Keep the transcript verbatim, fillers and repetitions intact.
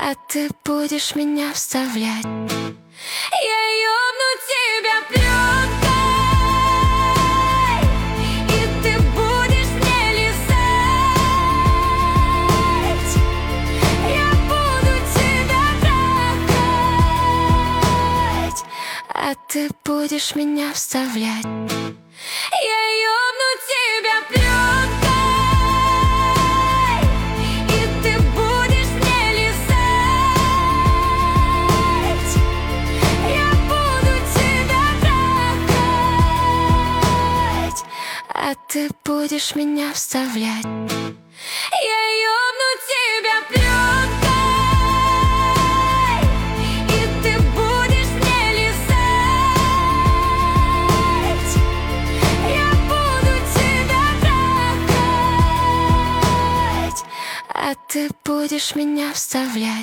А ты будешь меня вставлять. Я ёбну тебя плёткой, и ты будешь мне лизать. Я буду тебя трахать, а ты будешь меня вставлять. Я ёбну тебя плёткой, и ты будешь мне лизать. Я буду тебя трахать, а ты будешь меня вставлять. Я ёбну тебя плёткой, и ты будешь мне лизать. Я буду тебя трахать, а ты будешь меня вставлять.